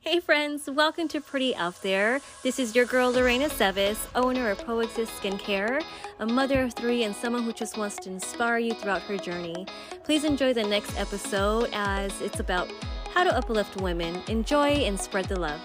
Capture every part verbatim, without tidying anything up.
Hey friends, welcome to Pretty Out There. This is your girl Lorena Sevis, owner of Proexist Skincare, a mother of three, and someone who just wants to inspire you throughout her journey. Please enjoy the next episode as it's about how to uplift women. Enjoy and spread the love.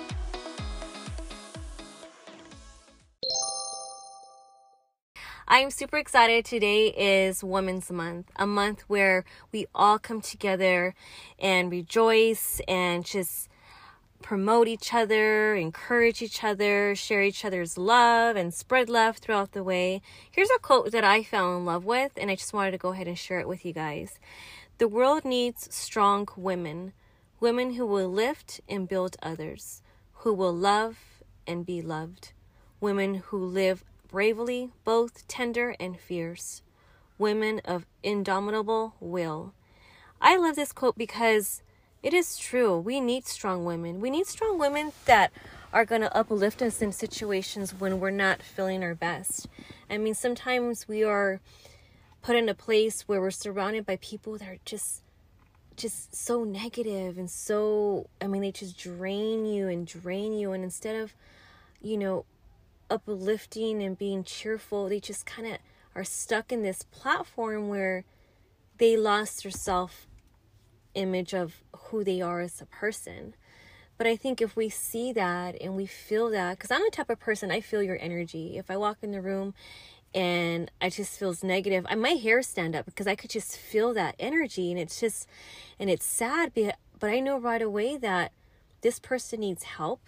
I'm super excited. Today is Women's Month, a month where we all come together and rejoice and just promote each other, encourage each other, share each other's love, and spread love throughout the way. Here's a quote that I fell in love with, and I just wanted to go ahead and share it with you guys. The world needs strong women, women who will lift and build others, who will love and be loved, women who live bravely, both tender and fierce, women of indomitable will. I love this quote because it is true. We need strong women. We need strong women that are going to uplift us in situations when we're not feeling our best. I mean, sometimes we are put in a place where we're surrounded by people that are just just so negative and so, I mean, they just drain you and drain you. And instead of, you know, uplifting and being cheerful, they just kind of are stuck in this platform where they lost their self image of who they are as a person. But I think if we see that and we feel that, because I'm the type of person, I feel your energy. If I walk in the room and I just feels negative, I, my hair stand up because I could just feel that energy. And it's just, and it's sad, but I know right away that this person needs help.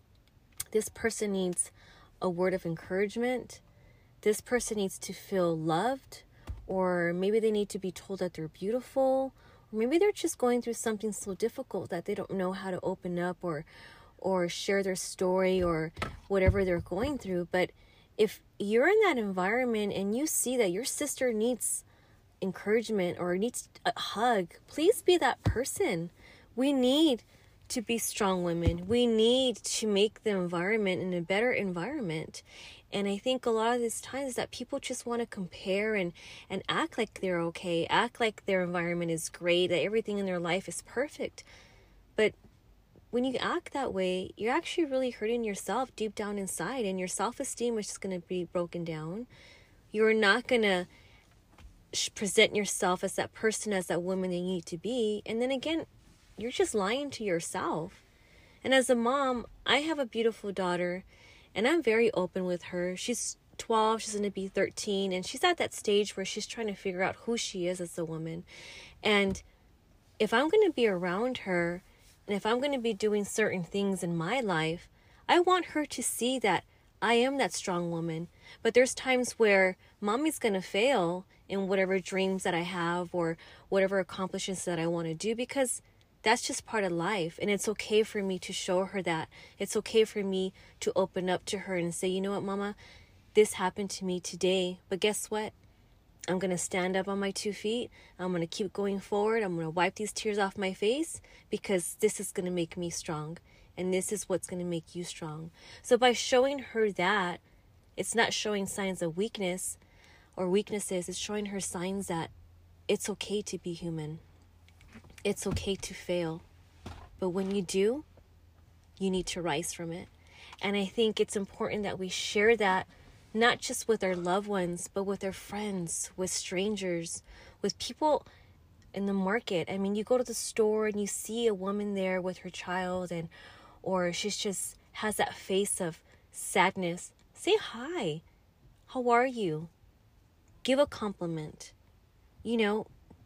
This person needs a word of encouragement. This person needs to feel loved, or maybe they need to be told that they're beautiful. Maybe they're just going through something so difficult that they don't know how to open up or or share their story or whatever they're going through. But if you're in that environment and you see that your sister needs encouragement or needs a hug, please be that person. We need to be strong women. We need to make the environment in a better environment. And I think a lot of these times that people just want to compare and, and act like they're okay, act like their environment is great, that everything in their life is perfect. But when you act that way, you're actually really hurting yourself deep down inside, and your self-esteem is just going to be broken down. You're not going to present yourself as that person, as that woman that you need to be. And then again, you're just lying to yourself. And as a mom, I have a beautiful daughter, and I'm very open with her. She's twelve, she's going to be thirteen, and she's at that stage where she's trying to figure out who she is as a woman. And if I'm going to be around her, and if I'm going to be doing certain things in my life, I want her to see that I am that strong woman. But there's times where mommy's going to fail in whatever dreams that I have or whatever accomplishments that I want to do, because that's just part of life. And it's okay for me to show her that. It's okay for me to open up to her and say, you know what, Mama, this happened to me today. But guess what? I'm going to stand up on my two feet. I'm going to keep going forward. I'm going to wipe these tears off my face, because this is going to make me strong. And this is what's going to make you strong. So by showing her that, it's not showing signs of weakness or weaknesses. It's showing her signs that it's okay to be human. It's okay to fail. But when you do, you need to rise from it. And I think it's important that we share that, not just with our loved ones, but with our friends, with strangers, with people in the market. I mean, you go to the store and you see a woman there with her child, and or she's just has that face of sadness. Say hi. How are you? Give a compliment. You know,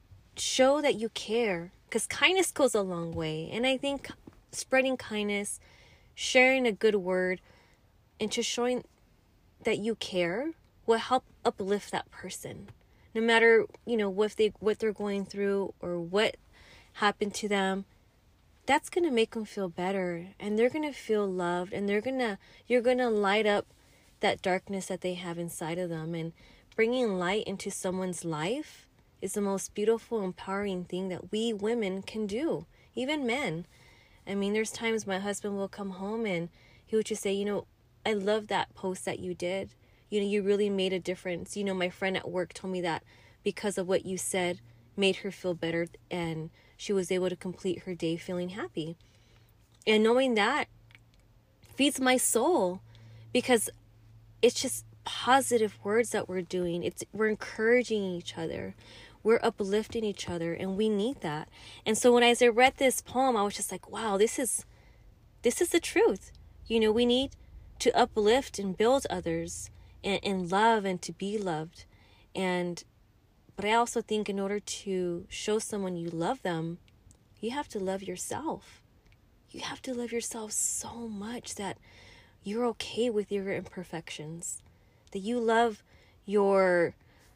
show that you care. Because kindness goes a long way. And I think spreading kindness, sharing a good word, and just showing that you care will help uplift that person. No matter, you know, what they what they're going through or what happened to them, that's going to make them feel better. And they're going to feel loved. And they're going to, you're going to light up that darkness that they have inside of them. And bringing light into someone's life is the most beautiful, empowering thing that we women can do. Even men. I mean, there's times my husband will come home and he would just say, you know, I love that post that you did. You know, you really made a difference. You know, my friend at work told me that because of what you said made her feel better, and she was able to complete her day feeling happy. And knowing that feeds my soul, because it's just positive words that we're doing. It's we're encouraging each other. We're uplifting each other, and we need that. And so when as I read this poem, I was just like, wow, this is this is the truth. You know, we need to uplift and build others and, and love and to be loved. And but I also think in order to show someone you love them, you have to love yourself. You have to love yourself so much that you're okay with your imperfections, that you love your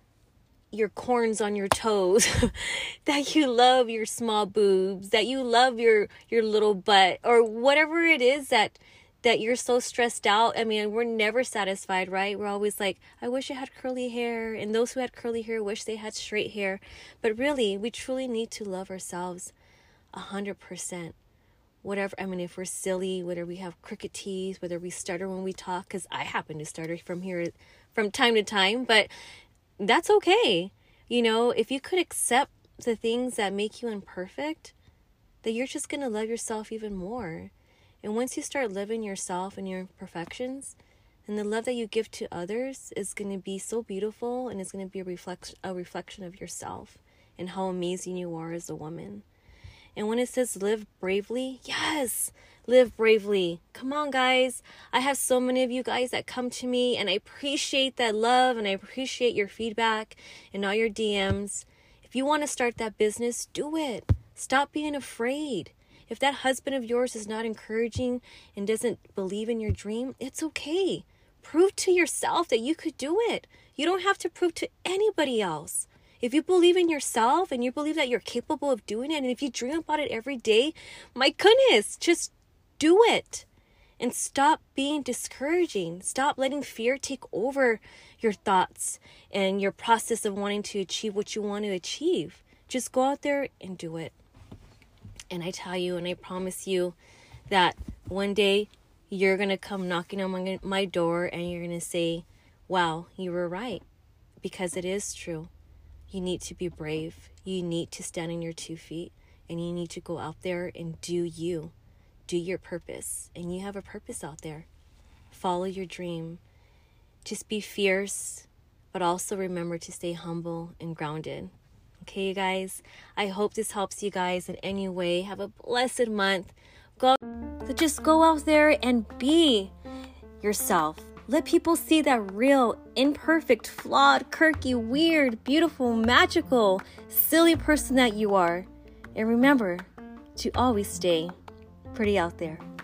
your corns on your toes, that you love your small boobs, that you love your your little butt, or whatever it is that that you're so stressed out. I mean, we're never satisfied, right? We're always like, I wish I had curly hair, and those who had curly hair wish they had straight hair. But really, we truly need to love ourselves a hundred percent. Whatever, I mean, if we're silly, whether we have crooked teeth, whether we stutter when we talk, because I happen to stutter from here from time to time, but that's okay. You know, if you could accept the things that make you imperfect, then you're just going to love yourself even more. And once you start loving yourself and your imperfections, then the love that you give to others is going to be so beautiful, and it's going to be a reflection, a reflection of yourself and how amazing you are as a woman. And when it says live bravely, yes, live bravely. Come on, guys. I have so many of you guys that come to me, and I appreciate that love, and I appreciate your feedback and all your D Ms. If you want to start that business, do it. Stop being afraid. If that husband of yours is not encouraging and doesn't believe in your dream, it's okay. Prove to yourself that you could do it. You don't have to prove to anybody else. If you believe in yourself and you believe that you're capable of doing it, and if you dream about it every day, my goodness, just do it. And stop being discouraging. Stop letting fear take over your thoughts and your process of wanting to achieve what you want to achieve. Just go out there and do it. And I tell you, and I promise you that one day you're going to come knocking on my, my door, and you're going to say, wow, you were right. Because it is true. You need to be brave. You need to stand on your two feet, and you need to go out there and do you. Do your purpose. And you have a purpose out there. Follow your dream. Just be fierce, but also remember to stay humble and grounded. Okay, you guys? I hope this helps you guys in any way. Have a blessed month. Go, so just go out there and be yourself. Let people see that real, imperfect, flawed, quirky, weird, beautiful, magical, silly person that you are. And remember to always stay pretty out there.